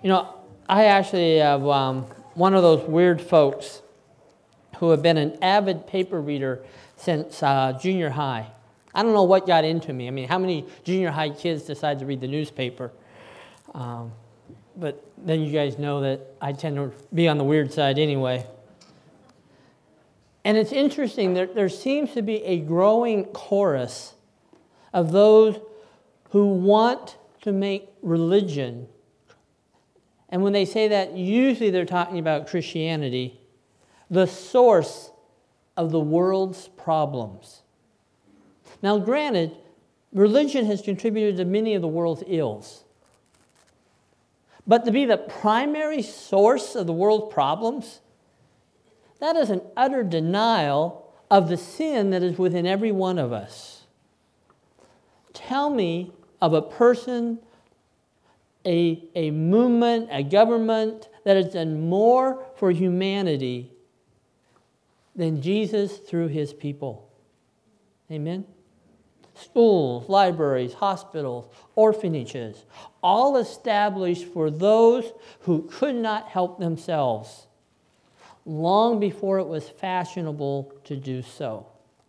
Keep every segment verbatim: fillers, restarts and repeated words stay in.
You know, I actually have um, one of those weird folks who have been an avid paper reader since uh, junior high. I don't know what got into me. I mean, how many junior high kids decide to read the newspaper? Um, but then you guys know that I tend to be on the weird side anyway. And it's interesting, there, there seems to be a growing chorus of those who want to make religion. And when they say that, usually they're talking about Christianity, the source of the world's problems. Now, granted, religion has contributed to many of the world's ills. But to be the primary source of the world's problems, that is an utter denial of the sin that is within every one of us. Tell me of a person, a, a movement, a government that has done more for humanity than Jesus through his people. Amen? Schools, libraries, hospitals, orphanages, all established for those who could not help themselves, long before it was fashionable to do so.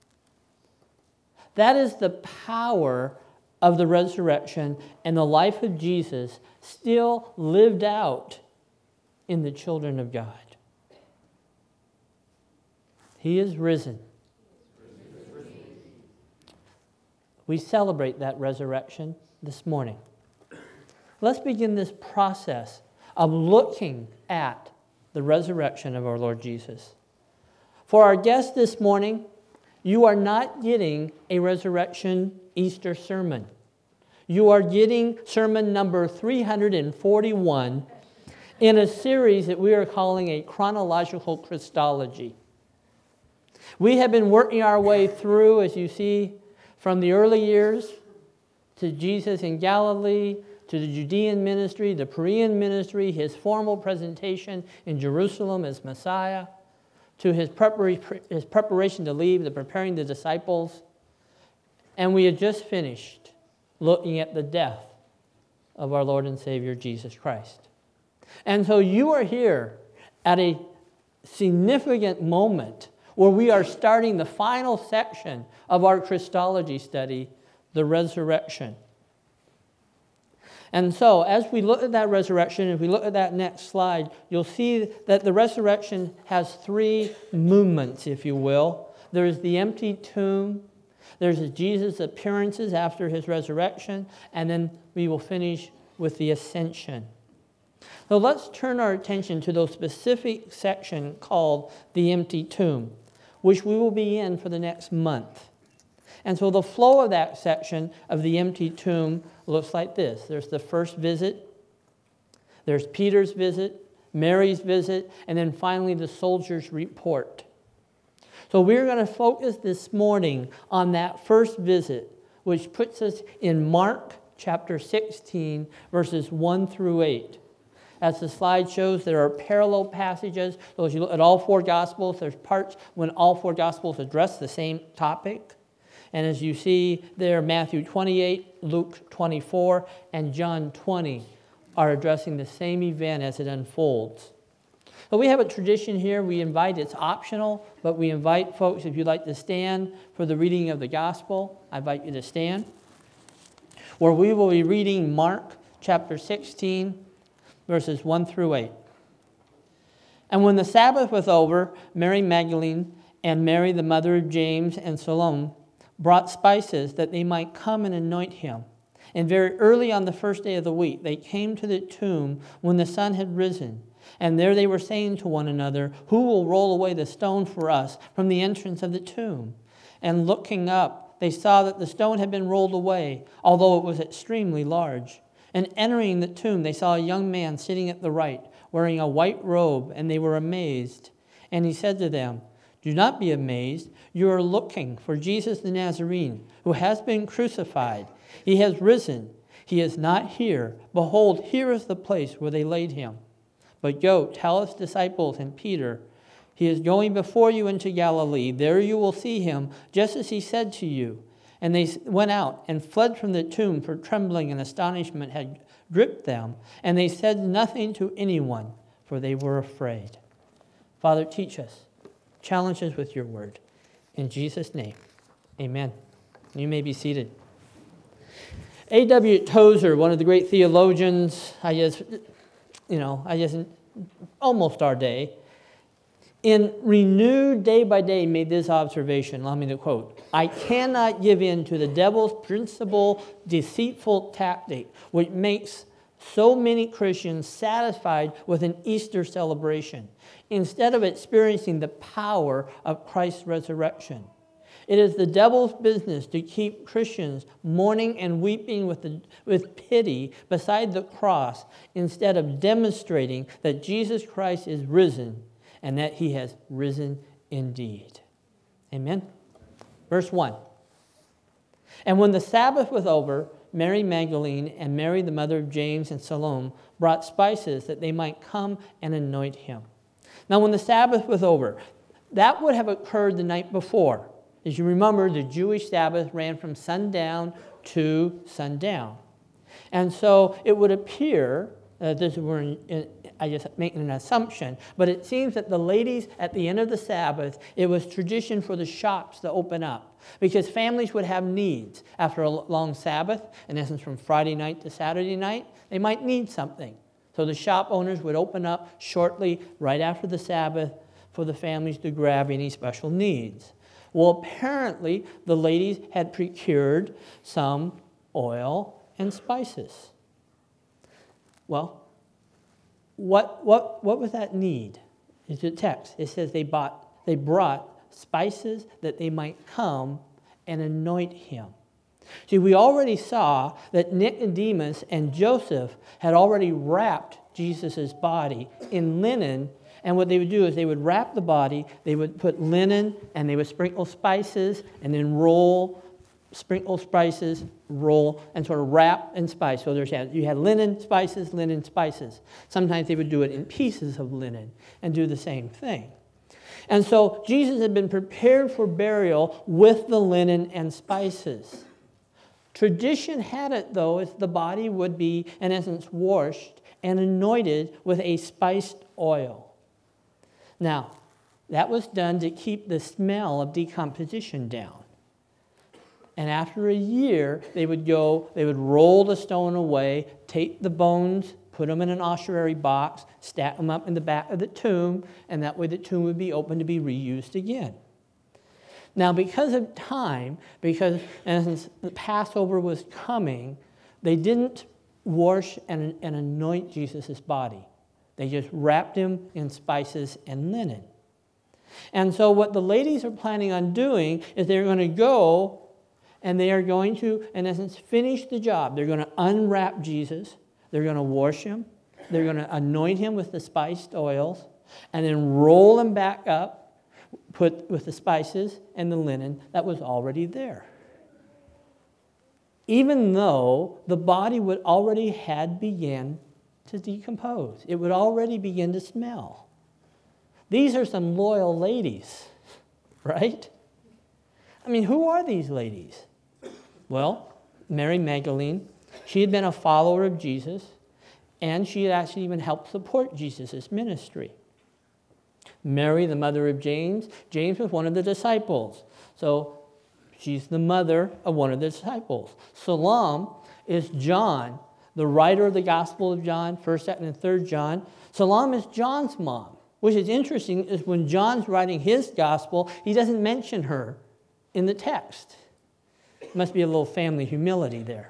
That is the power of the resurrection and the life of Jesus still lived out in the children of God. He is risen. We celebrate that resurrection this morning. Let's begin this process of looking at the resurrection of our Lord Jesus. For our guest this morning, you are not getting a resurrection Easter sermon. You are getting sermon number three hundred forty-one in a series that we are calling a chronological Christology. We have been working our way through, as you see, from the early years to Jesus in Galilee, to the Judean ministry, the Perean ministry, his formal presentation in Jerusalem as Messiah, to his, prepar- his preparation to leave, the preparing the disciples. And we had just finished looking at the death of our Lord and Savior Jesus Christ. And so you are here at a significant moment where we are starting the final section of our Christology study, the resurrection. And so, as we look at that resurrection, if we look at that next slide, you'll see that the resurrection has three movements, if you will. There's the empty tomb, there's Jesus' appearances after his resurrection, and then we will finish with the ascension. So let's turn our attention to the specific section called the empty tomb, which we will be in for the next month. And so the flow of that section of the empty tomb looks like this. There's the first visit, there's Peter's visit, Mary's visit, and then finally the soldier's report. So we're going to focus this morning on that first visit, which puts us in Mark chapter sixteen, verses one through eight. As the slide shows, there are parallel passages. So as you look at all four Gospels, there's parts when all four Gospels address the same topic. And as you see there, Matthew twenty-eight, Luke twenty-four, and John twenty are addressing the same event as it unfolds. So we have a tradition here. We invite, it's optional, but we invite folks, if you'd like to stand for the reading of the Gospel, I invite you to stand. Where we will be reading Mark chapter sixteen, verses one through eight. And when the Sabbath was over, Mary Magdalene and Mary, the mother of James, and Salome brought spices that they might come and anoint him. And very early on the first day of the week, they came to the tomb when the sun had risen. And there they were saying to one another, "Who will roll away the stone for us from the entrance of the tomb?" And looking up, they saw that the stone had been rolled away, although it was extremely large. And entering the tomb, they saw a young man sitting at the right, wearing a white robe, and they were amazed. And he said to them, "Do not be amazed. You are looking for Jesus the Nazarene, who has been crucified. He has risen. He is not here. Behold, here is the place where they laid him. But go, tell his disciples and Peter, he is going before you into Galilee. There you will see him, just as he said to you." And they went out and fled from the tomb, for trembling and astonishment had gripped them. And they said nothing to anyone, for they were afraid. Father, teach us. Challenge us with your word. In Jesus' name, amen. You may be seated. A W Tozer, one of the great theologians, I just, you know, I just, almost our day, in Renewed Day by Day, made this observation. Allow me to quote: I cannot give in to the devil's principal deceitful tactic, which makes so many Christians satisfied with an Easter celebration, instead of experiencing the power of Christ's resurrection. It is the devil's business to keep Christians mourning and weeping with, the, with pity beside the cross, instead of demonstrating that Jesus Christ is risen and that he has risen indeed. Amen? Verse one. And when the Sabbath was over, Mary Magdalene and Mary, the mother of James and Salome, brought spices that they might come and anoint him. Now, when the Sabbath was over, that would have occurred the night before. As you remember, the Jewish Sabbath ran from sundown to sundown. And so it would appear, uh, this were in, in, I just making an assumption, but it seems that the ladies at the end of the Sabbath, it was tradition for the shops to open up, because families would have needs after a long Sabbath, in essence from Friday night to Saturday night. They might need something. So the shop owners would open up shortly right after the Sabbath for the families to grab any special needs. Well, apparently, the ladies had procured some oil and spices. Well, what, what, what was that need? It's the text. It says they, bought, they brought spices that they might come and anoint him. See, we already saw that Nicodemus and Joseph had already wrapped Jesus' body in linen. And what they would do is they would wrap the body, they would put linen, and they would sprinkle spices, and then roll, sprinkle spices, roll, and sort of wrap and spice. So there's, you had linen, spices, linen, spices. Sometimes they would do it in pieces of linen and do the same thing. And so Jesus had been prepared for burial with the linen and spices. Tradition had it, though, as the body would be, in essence, washed and anointed with a spiced oil. Now, that was done to keep the smell of decomposition down. And after a year, they would go, they would roll the stone away, take the bones, put them in an ossuary box, stack them up in the back of the tomb, and that way the tomb would be open to be reused again. Now, because of time, because in essence, the Passover was coming, they didn't wash and, and anoint Jesus' body. They just wrapped him in spices and linen. And so what the ladies are planning on doing is they're going to go and they are going to, in essence, finish the job. They're going to unwrap Jesus. They're going to wash him. They're going to anoint him with the spiced oils and then roll him back up, put with the spices and the linen that was already there. Even though the body would already had began to decompose. It would already begin to smell. These are some loyal ladies, right? I mean, who are these ladies? Well, Mary Magdalene, she had been a follower of Jesus, and she had actually even helped support Jesus' ministry. Mary, the mother of James, James was one of the disciples. So she's the mother of one of the disciples. Salome is John, the writer of the Gospel of John, first, second, and third John. Salome is John's mom, which is interesting, is when John's writing his gospel, he doesn't mention her in the text. Must be a little family humility there.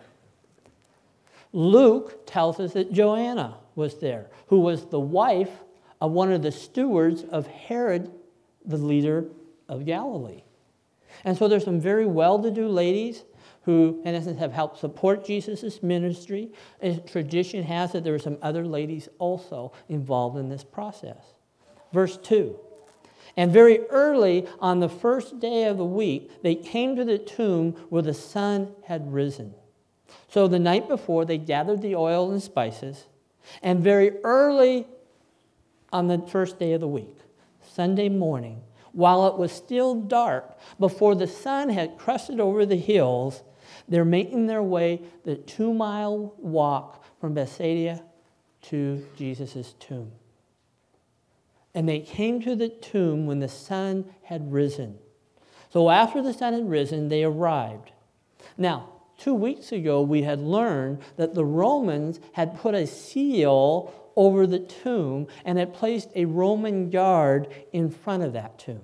Luke tells us that Joanna was there, who was the wife of one of the stewards of Herod, the leader of Galilee. And so there's some very well-to-do ladies who, in essence, have helped support Jesus' ministry. And tradition has that there were some other ladies also involved in this process. Verse two. And very early on the first day of the week, they came to the tomb where the sun had risen. So the night before, they gathered the oil and spices. And very early on the first day of the week, Sunday morning, while it was still dark, before the sun had crusted over the hills, they're making their way the two-mile walk from Bethsaida to Jesus' tomb. And they came to the tomb when the sun had risen. So after the sun had risen, they arrived. Now, two weeks ago, we had learned that the Romans had put a seal over the tomb and had placed a Roman guard in front of that tomb.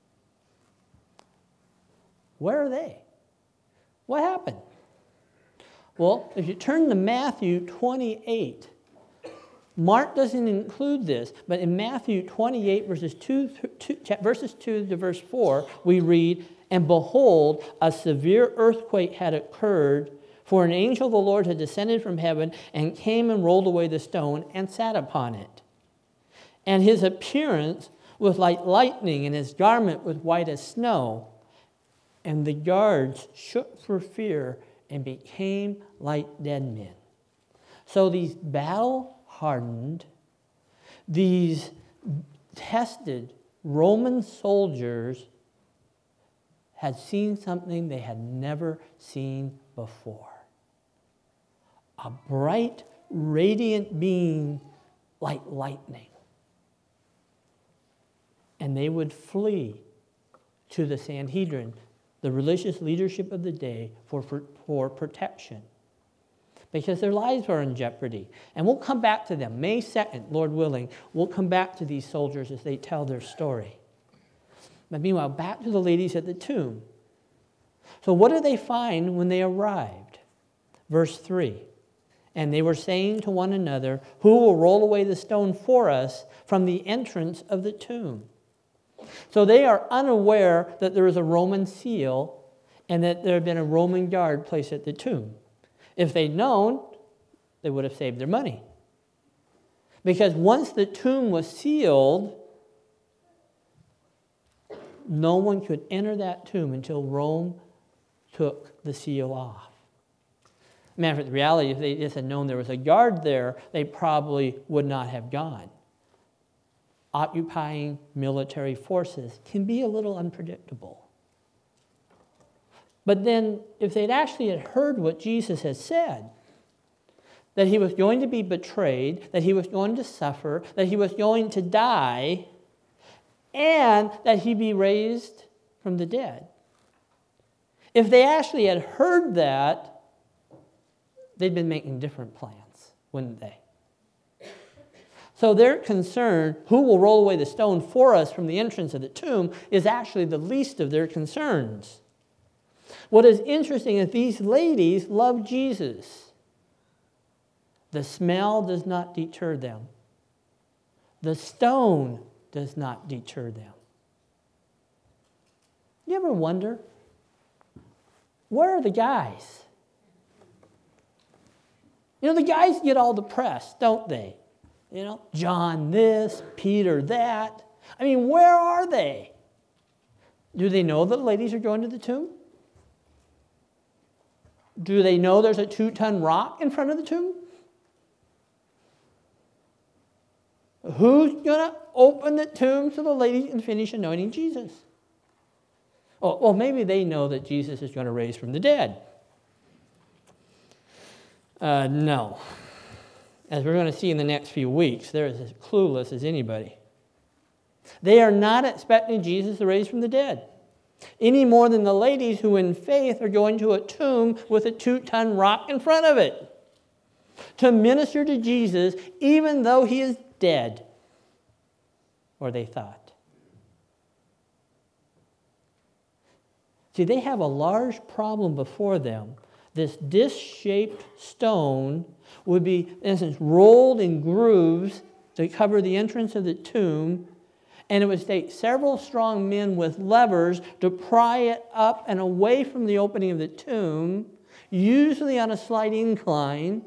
Where are they? What happened? Well, if you turn to Matthew twenty-eight, Mark doesn't include this, but in Matthew twenty-eight, verses two, two, verses two to verse four, we read, "And behold, a severe earthquake had occurred, for an angel of the Lord had descended from heaven and came and rolled away the stone and sat upon it. And his appearance was like lightning, and his garment was white as snow. And the guards shook for fear and became like dead men." So these battle-hardened, these tested Roman soldiers had seen something they had never seen before. A bright, radiant being like lightning. And they would flee to the Sanhedrin, the religious leadership of the day, for, for, for protection, because their lives were in jeopardy. And we'll come back to them. May second, Lord willing, we'll come back to these soldiers as they tell their story. But meanwhile, back to the ladies at the tomb. So what did they find when they arrived? Verse three, "And they were saying to one another, 'Who will roll away the stone for us from the entrance of the tomb?'" So they are unaware that there is a Roman seal and that there had been a Roman guard placed at the tomb. If they'd known, they would have saved their money. Because once the tomb was sealed, no one could enter that tomb until Rome took the seal off. Matter of fact, the reality, if they just had known there was a guard there, they probably would not have gone. Occupying military forces can be a little unpredictable. But then, if they'd actually had heard what Jesus had said, that he was going to be betrayed, that he was going to suffer, that he was going to die, and that he be raised from the dead. If they actually had heard that, they'd been making different plans, wouldn't they? So their concern, who will roll away the stone for us from the entrance of the tomb, is actually the least of their concerns. What is interesting is these ladies love Jesus. The smell does not deter them. The stone does not deter them. You ever wonder, where are the guys? You know, the guys get all the press, don't they? You know, John this, Peter that. I mean, where are they? Do they know that the ladies are going to the tomb? Do they know there's a two-ton rock in front of the tomb? Who's going to open the tomb so the ladies can finish anointing Jesus? Oh, well, maybe they know that Jesus is going to raise from the dead. Uh, no. As we're going to see in the next few weeks, they're as clueless as anybody. They are not expecting Jesus to raise from the dead, any more than the ladies who in faith are going to a tomb with a two-ton rock in front of it to minister to Jesus even though he is dead, or they thought. See, they have a large problem before them. This disc-shaped stone would be, in essence, rolled in grooves to cover the entrance of the tomb, and it would take several strong men with levers to pry it up and away from the opening of the tomb, usually on a slight incline.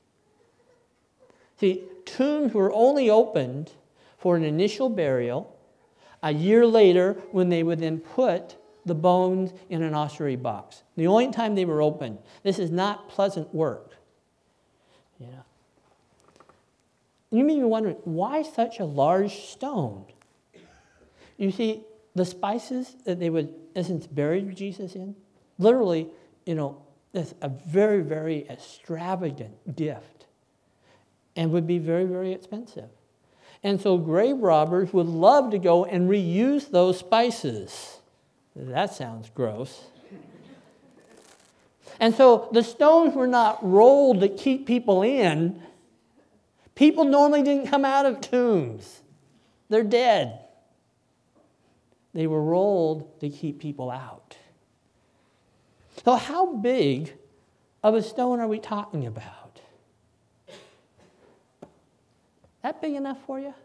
See, tombs were only opened for an initial burial. A year later, when they would then put the bones in an ossuary box. The only time they were open. This is not pleasant work. You know. You may be wondering, why such a large stone? You see, the spices that they would, in essence, bury Jesus in, literally, you know, it's a very, very extravagant gift and would be very, very expensive. And so grave robbers would love to go and reuse those spices. That sounds gross. And so the stones were not rolled to keep people in. People normally didn't come out of tombs. They're dead. They were rolled to keep people out. So how big of a stone are we talking about? That big enough for you?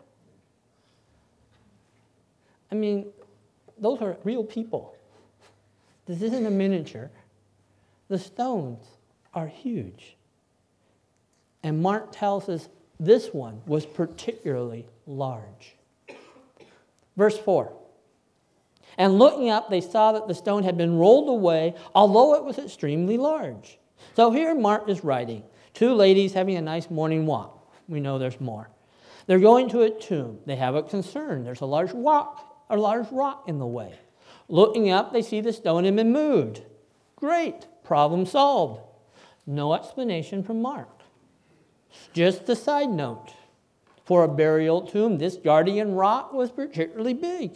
I mean, those are real people. This isn't a miniature. The stones are huge. And Mark tells us this one was particularly large. Verse four. And looking up, they saw that the stone had been rolled away, although it was extremely large. So here Mark is writing, two ladies having a nice morning walk. We know there's more. They're going to a tomb. They have a concern. There's a large rock, a large rock in the way. Looking up, they see the stone had been moved. Great, problem solved. No explanation from Mark. Just a side note. For a burial tomb, this guardian rock was particularly big.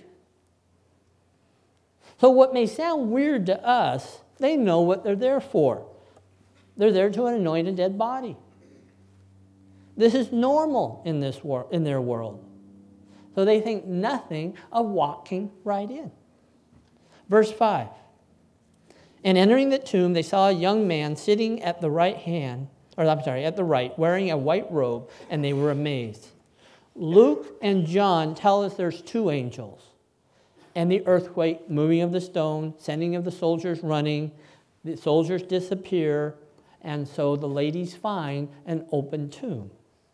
So what may sound weird to us, they know what they're there for. They're there to anoint a dead body. This is normal in this wor- in their world. So they think nothing of walking right in. Verse five. And entering the tomb, they saw a young man sitting at the right hand, or I'm sorry, at the right, wearing a white robe, and they were amazed. Luke and John tell us there's two angels. And the earthquake, moving of the stone, sending of the soldiers running, the soldiers disappear, and so the ladies find an open tomb.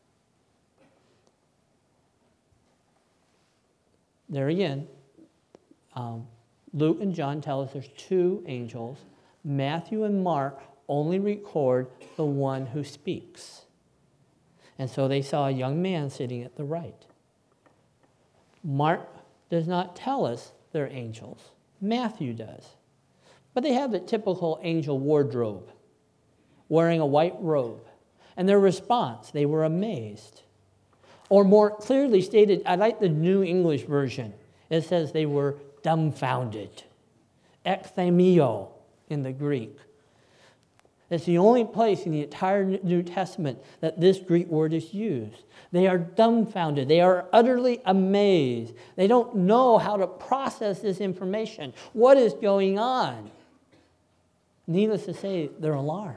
There again, um, Luke and John tell us there's two angels. Matthew and Mark only record the one who speaks. And so they saw a young man sitting at the right. Mark does not tell us they're angels. Matthew does. But they have the typical angel wardrobe, wearing a white robe. And their response, they were amazed. Or more clearly stated, I like the New English version. It says they were dumbfounded. Ekthymio in the Greek. It's the only place in the entire New Testament that this Greek word is used. They are dumbfounded. They are utterly amazed. They don't know how to process this information. What is going on? Needless to say, they're alarmed.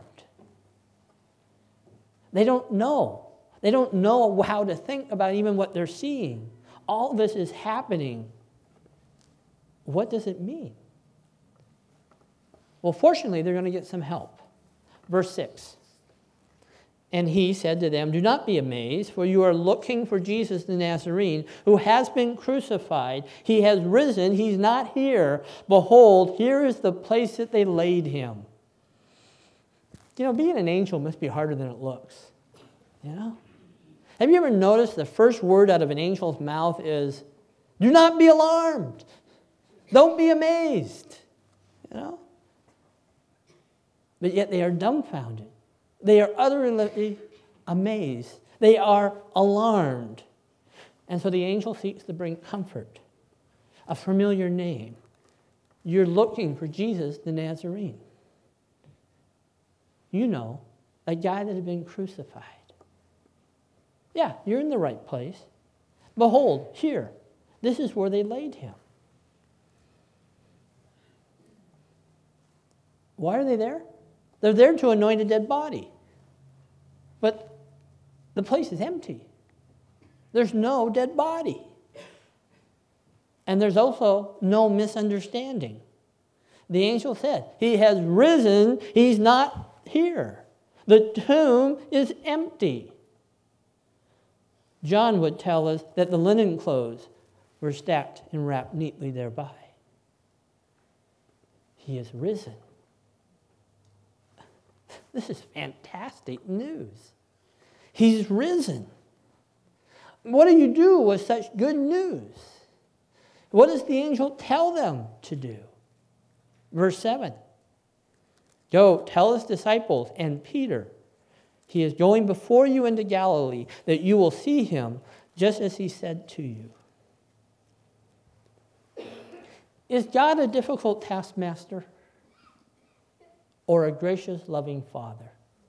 They don't know. They don't know how to think about even what they're seeing. All this is happening. What does it mean? Well, fortunately, they're going to get some help. Verse six. And he said to them, do not be amazed, for you are looking for Jesus the Nazarene, who has been crucified. He has risen. He's not here. Behold, here is the place that they laid him. You know, being an angel must be harder than it looks. You know? Have you ever noticed the first word out of an angel's mouth is, do not be alarmed. Don't be amazed. You know? But yet they are dumbfounded. They are utterly amazed. They are alarmed. And so the angel seeks to bring comfort, a familiar name. You're looking for Jesus the Nazarene. You know, a guy that had been crucified. Yeah, you're in the right place. Behold, here, this is where they laid him. Why are they there? They're there to anoint a dead body. But the place is empty. There's no dead body. And there's also no misunderstanding. The angel said, he has risen, he's not here. The tomb is empty. John would tell us that the linen clothes were stacked and wrapped neatly thereby. He is risen. This is fantastic news. He's risen. What do you do with such good news? What does the angel tell them to do? Verse seven. Go, tell his disciples and Peter, he is going before you into Galilee, that you will see him just as he said to you. Is God a difficult taskmaster or a gracious, loving Father?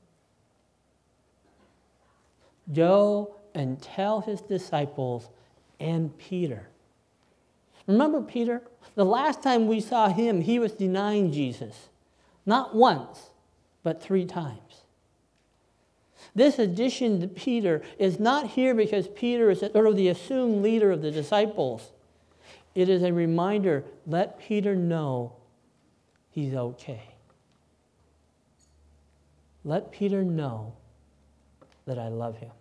Go and tell his disciples and Peter. Remember Peter? The last time we saw him, he was denying Jesus. Not once, but three times. This addition to Peter is not here because Peter is sort of the assumed leader of the disciples. It is a reminder, let Peter know he's okay. Let Peter know that I love him.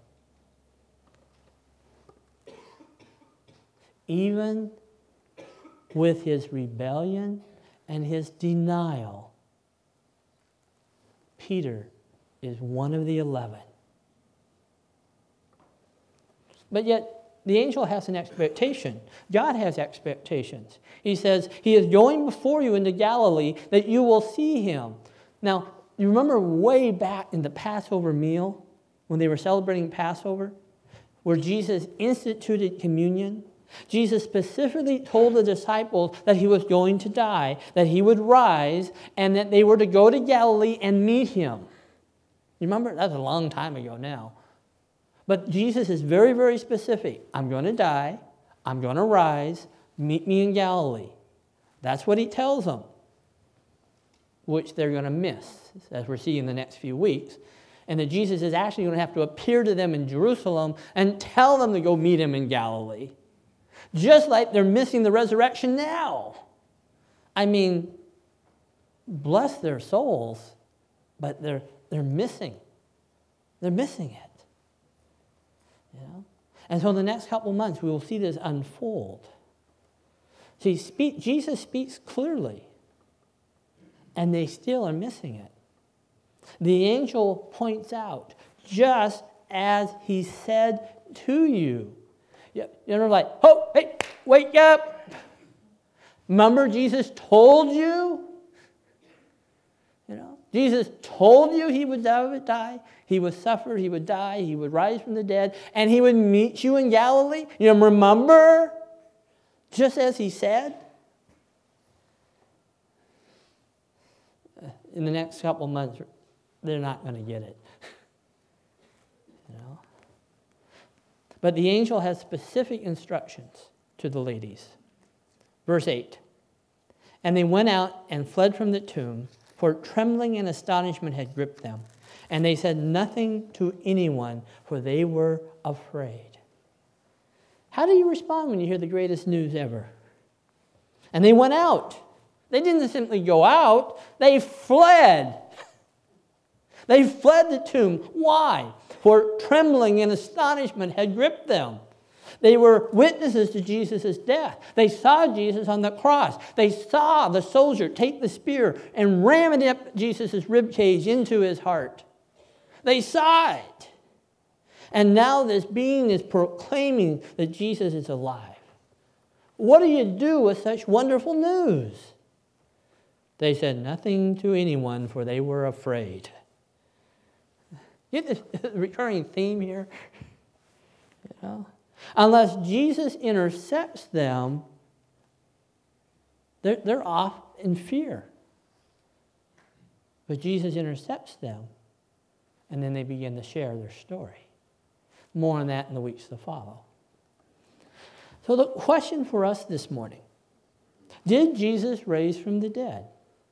Even with his rebellion and his denial, Peter is one of the eleven. But yet, the angel has an expectation. God has expectations. He says, he is going before you into Galilee that you will see him. Now, you remember way back in the Passover meal, when they were celebrating Passover, where Jesus instituted communion? Jesus specifically told the disciples that he was going to die, that he would rise, and that they were to go to Galilee and meet him. You remember? That's a long time ago now. But Jesus is very, very specific. I'm going to die. I'm going to rise. Meet me in Galilee. That's what he tells them, which they're going to miss, as we're seeing in the next few weeks. And that Jesus is actually going to have to appear to them in Jerusalem and tell them to go meet him in Galilee. Just like they're missing the resurrection now. I mean, bless their souls, but they're, they're missing. They're missing it. You know? And so in the next couple months, we will see this unfold. See, speak, Jesus speaks clearly, and they still are missing it. The angel points out, just as he said to you. You know, like, oh, hey, wake up. Remember Jesus told you? You know, Jesus told you he would die. He would suffer, he would die, he would rise from the dead, and he would meet you in Galilee. You know, remember? Just as he said. In the next couple of months, they're not going to get it. You know? But the angel has specific instructions to the ladies. Verse eight. And they went out and fled from the tomb, for trembling and astonishment had gripped them. And they said nothing to anyone, for they were afraid. How do you respond when you hear the greatest news ever? And they went out. They didn't simply go out. They fled. They fled the tomb. Why? For trembling and astonishment had gripped them. They were witnesses to Jesus' death. They saw Jesus on the cross. They saw the soldier take the spear and ram it up Jesus' ribcage into his heart. They saw it. And now this being is proclaiming that Jesus is alive. What do you do with such wonderful news? They said nothing to anyone, for they were afraid. Get the recurring theme here? You know? Unless Jesus intercepts them, they're, they're off in fear. But Jesus intercepts them, and then they begin to share their story. More on that in the weeks to follow. So the question for us this morning, did Jesus rise from the dead?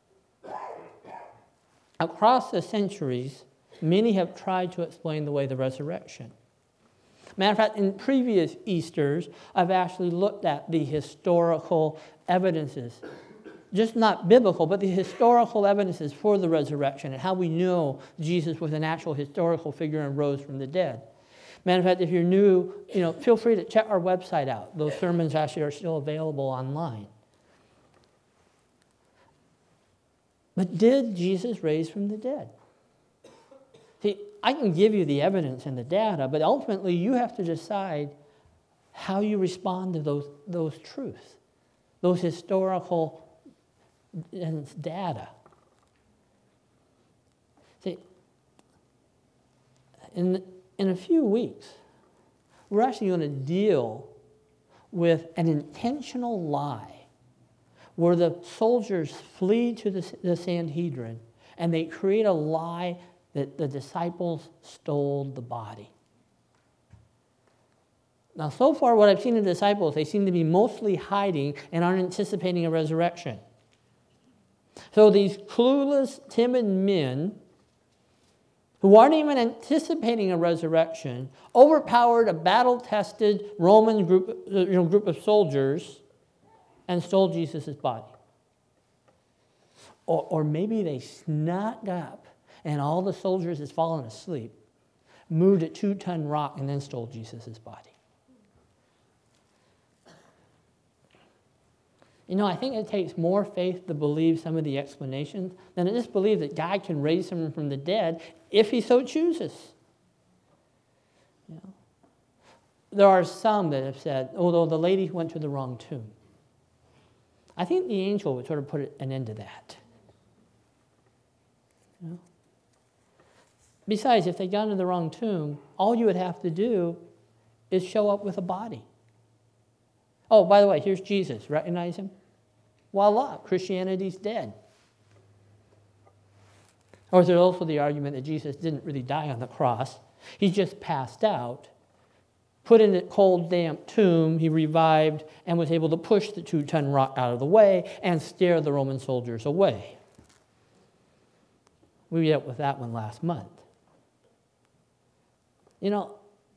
Across the centuries, many have tried to explain away the resurrection. Matter of fact, in previous Easters, I've actually looked at the historical evidences, just not biblical, but the historical evidences for the resurrection and how we know Jesus was an actual historical figure and rose from the dead. Matter of fact, if you're new, you know, feel free to check our website out. Those sermons actually are still available online. But did Jesus rise from the dead? See, I can give you the evidence and the data, but ultimately you have to decide how you respond to those, those truths. those historical data. See, in, in a few weeks, we're actually going to deal with an intentional lie where the soldiers flee to the, the Sanhedrin and they create a lie that the disciples stole the body. Now, so far, what I've seen in the disciples, they seem to be mostly hiding and aren't anticipating a resurrection. So these clueless, timid men who aren't even anticipating a resurrection overpowered a battle-tested Roman group, you know, group of soldiers and stole Jesus' body. Or, or maybe they snuck up and all the soldiers had fallen asleep, moved a two-ton rock, and then stole Jesus' body. You know, I think it takes more faith to believe some of the explanations than to just believe that God can raise him from the dead if he so chooses. You know? There are some that have said, although the lady went to the wrong tomb. I think the angel would sort of put an end to that. You know? Besides, if they got into the wrong tomb, all you would have to do is show up with a body. Oh, by the way, here's Jesus. Recognize him? Voila, Christianity's dead. Or there's also the argument that Jesus didn't really die on the cross. He just passed out, put in a cold, damp tomb, he revived, and was able to push the two-ton rock out of the way and scare the Roman soldiers away. We dealt with that one last month. You know,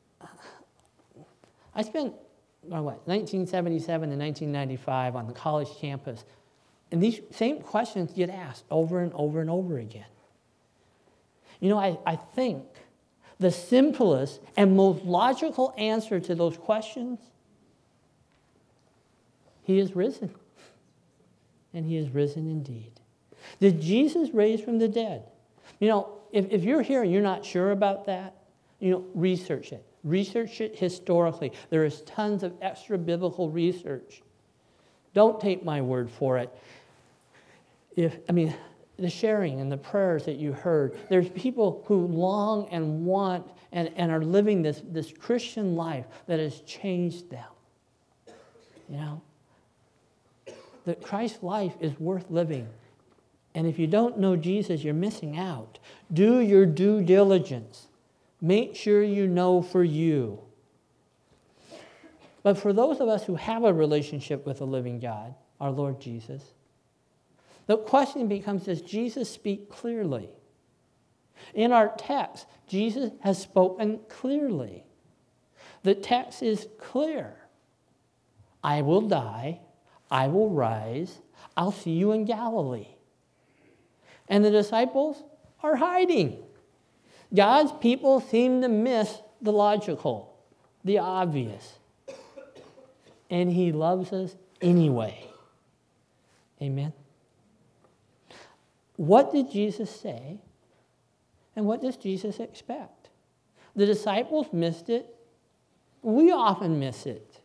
I spent or what, nineteen seventy-seven and nineteen ninety-five on the college campus. And these same questions get asked over and over and over again. You know, I, I think the simplest and most logical answer to those questions, he is risen. And he is risen indeed. Did Jesus raise from the dead? You know, if, if you're here and you're not sure about that, you know, research it. Research it historically. There is tons of extra biblical research. Don't take my word for it. If I mean, the sharing and the prayers that you heard, there's people who long and want and, and are living this, this Christian life that has changed them. You know? That Christ's life is worth living. And if you don't know Jesus, you're missing out. Do your due diligence. Make sure you know for you. But for those of us who have a relationship with the living God, our Lord Jesus, the question becomes, does Jesus speak clearly? In our text, Jesus has spoken clearly. The text is clear. I will die. I will rise. I'll see you in Galilee. And the disciples are hiding. God's people seem to miss the logical, the obvious. And he loves us anyway. Amen. What did Jesus say? And what does Jesus expect? The disciples missed it. We often miss it.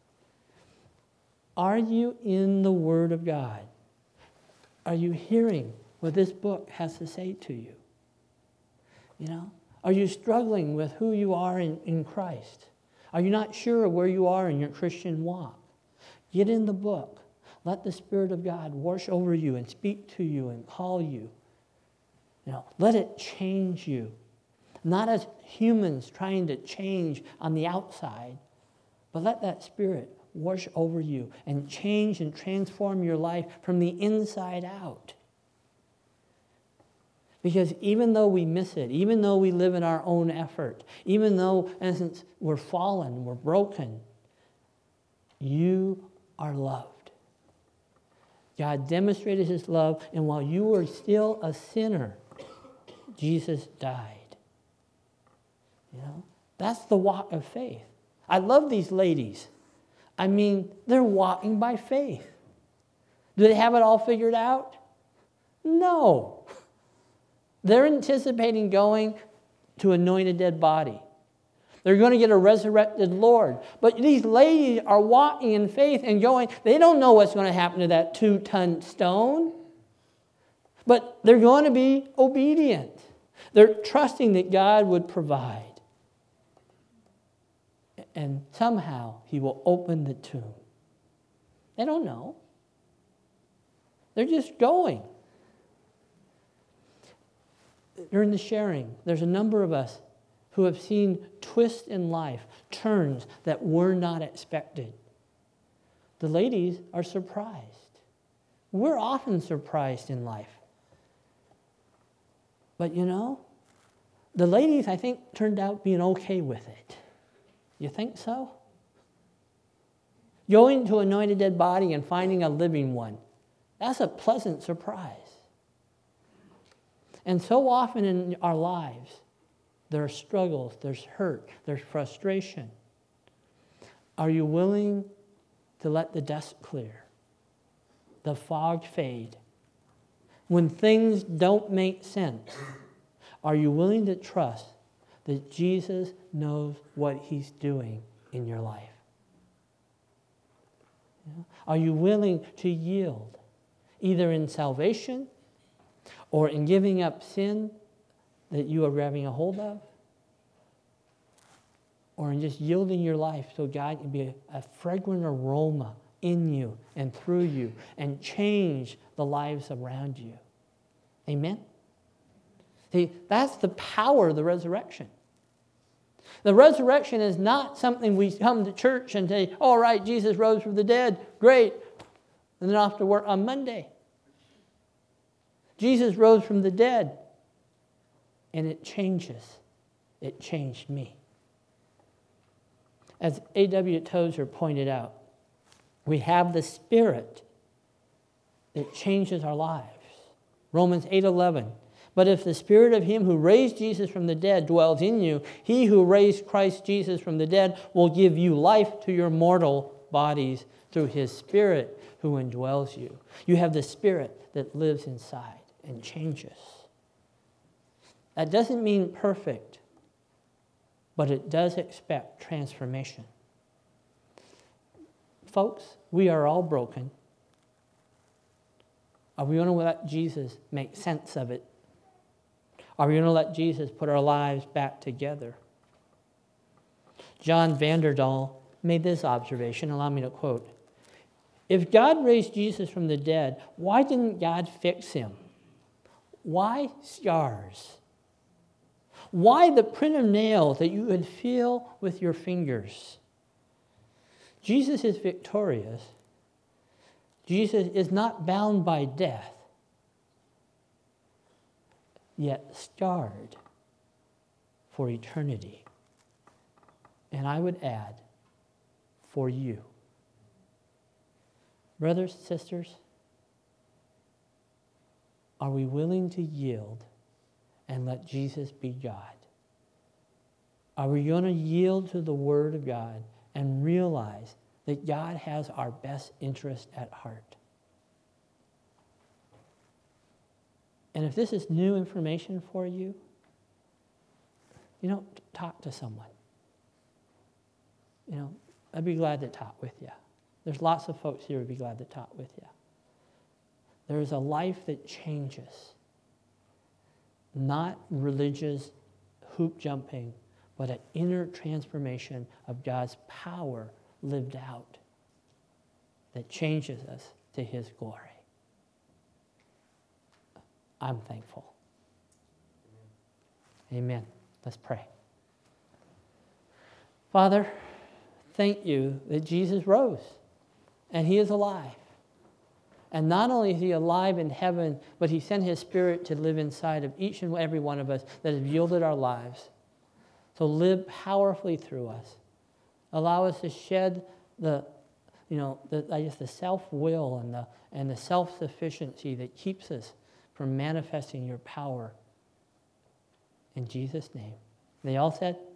Are you in the Word of God? Are you hearing what this book has to say to you? You know, are you struggling with who you are in, in Christ? Are you not sure where you are in your Christian walk? Get in the book. Let the Spirit of God wash over you and speak to you and call you. You know, let it change you. Not as humans trying to change on the outside, but let that Spirit wash over you and change and transform your life from the inside out. Because even though we miss it, even though we live in our own effort, even though, in essence, we're fallen, we're broken, you are loved. God demonstrated his love, and while you were still a sinner, Jesus died. You know, that's the walk of faith. I love these ladies. I mean, they're walking by faith. Do they have it all figured out? No. They're anticipating going to anoint a dead body. They're going to get a resurrected Lord. But these ladies are walking in faith and going, they don't know what's going to happen to that two-ton stone. But they're going to be obedient. They're trusting that God would provide. And somehow he will open the tomb. They don't know. They're just going. During the sharing, there's a number of us who have seen twists in life, turns that were not expected. The ladies are surprised. We're often surprised in life. But you know, the ladies, I think, turned out being okay with it. You think so? Going to anoint a dead body and finding a living one, that's a pleasant surprise. And so often in our lives, there are struggles, there's hurt, there's frustration. Are you willing to let the dust clear, the fog fade? When things don't make sense, are you willing to trust that Jesus knows what he's doing in your life? You know? Are you willing to yield, either in salvation or in giving up sin that you are grabbing a hold of, or in just yielding your life so God can be a, a fragrant aroma in you and through you and change the lives around you? Amen? See, that's the power of the resurrection. The resurrection is not something we come to church and say, all right, Jesus rose from the dead, great, and then off to work on Monday. Jesus rose from the dead, and it changes. It changed me. As A W Tozer pointed out, we have the Spirit that changes our lives. Romans eight eleven. But if the Spirit of him who raised Jesus from the dead dwells in you, he who raised Christ Jesus from the dead will give you life to your mortal bodies through his Spirit who indwells you. You have the Spirit that lives inside and changes. That doesn't mean perfect, but it does expect transformation. Folks, we are all broken. Are we going to let Jesus make sense of it? Are we going to let Jesus put our lives back together? John Vanderdahl made this observation. Allow me to quote. If God raised Jesus from the dead, why didn't God fix him? Why scars? Why the print of nails that you could feel with your fingers? Jesus is victorious. Jesus is not bound by death, yet scarred for eternity. And I would add, for you. Brothers, sisters, are we willing to yield and let Jesus be God? Are we going to yield to the Word of God and realize that God has our best interest at heart? And if this is new information for you, you know, talk to someone. You know, I'd be glad to talk with you. There's lots of folks here who'd be glad to talk with you. There is a life that changes. Not religious hoop jumping, but an inner transformation of God's power lived out that changes us to his glory. I'm thankful. Amen. Let's pray. Father, thank you that Jesus rose and he is alive. And not only is he alive in heaven, but he sent his Spirit to live inside of each and every one of us that have yielded our lives. So live powerfully through us. Allow us to shed the, you know, the, I guess the self-will and the, and the self-sufficiency that keeps us from manifesting your power. In Jesus' name. They all said?